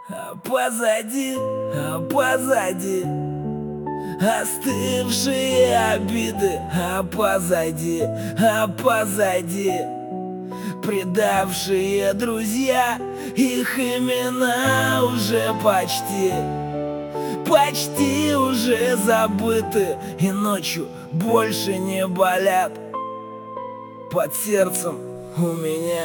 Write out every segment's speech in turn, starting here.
позади остывшие обиды, позади предавшие друзья, их имена уже почти уже забыты, и ночью больше не болят под сердцем у меня.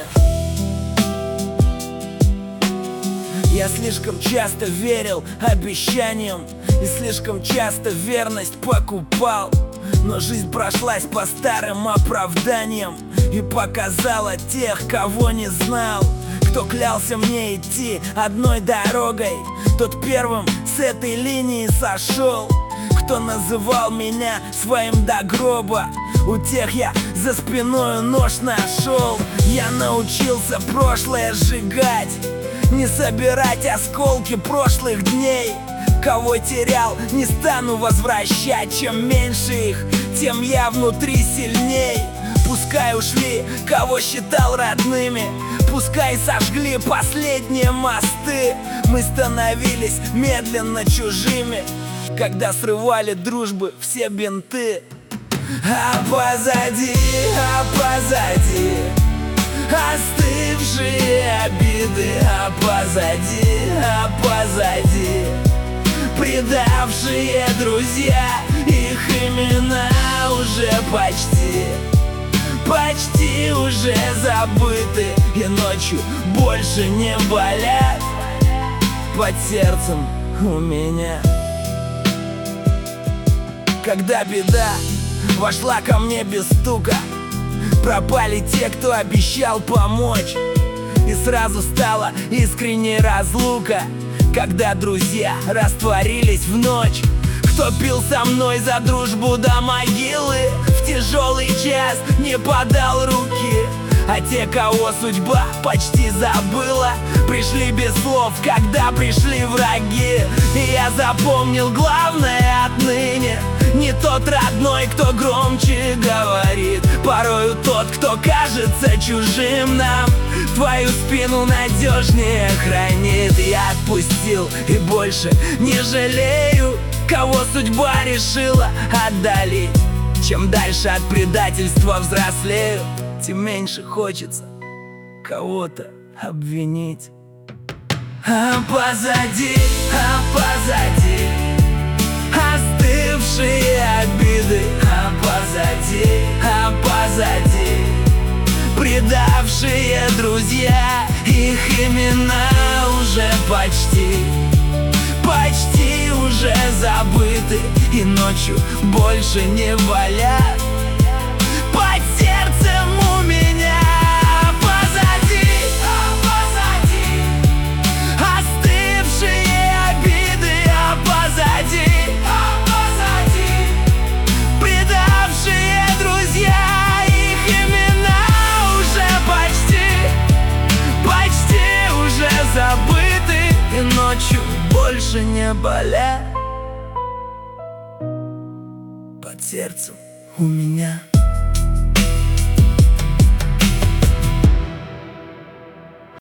Я слишком часто верил обещаниям и слишком часто верность покупал, но жизнь прошлась по старым оправданиям и показала тех, кого не знал. Кто клялся мне идти одной дорогой, тот первым с этой линии сошел. Кто называл меня своим до гроба, у тех я за спиной нож нашел. Я научился прошлое сжигать, не собирать осколки прошлых дней. Кого терял, не стану возвращать. Чем меньше их, тем я внутри сильней. Пускай ушли, кого считал родными, пускай сожгли последние мосты. Мы становились медленно чужими, когда срывали дружбы все бинты. Позади остывшие обиды, позади предавшие друзья, их имена уже почти уже забыты, и ночью больше не болят под сердцем у меня. Когда беда вошла ко мне без стука, пропали те, кто обещал помочь, и сразу стала искренней разлука, когда друзья растворились в ночь. Кто пил со мной за дружбу до могилы, в тяжелый час не подал руки, а те, кого судьба почти забыла, пришли без слов, когда пришли враги. И я запомнил главное отныне: не тот родной, кто громче говорит, порою тот, кто кажется чужим нам, твою спину надежнее хранит. Я отпустил и больше не жалею, кого судьба решила отдалить. Чем дальше от предательства взрослею, тем меньше хочется кого-то обвинить. Позади остывшие обиды, позади предавшие друзья, их имена уже почти уже забыты, и ночью больше не болят под сердцем у меня. Позади остывшие обиды, позади предавшие друзья, их имена уже почти уже забыты, и ночью больше не болят под сердцем у меня.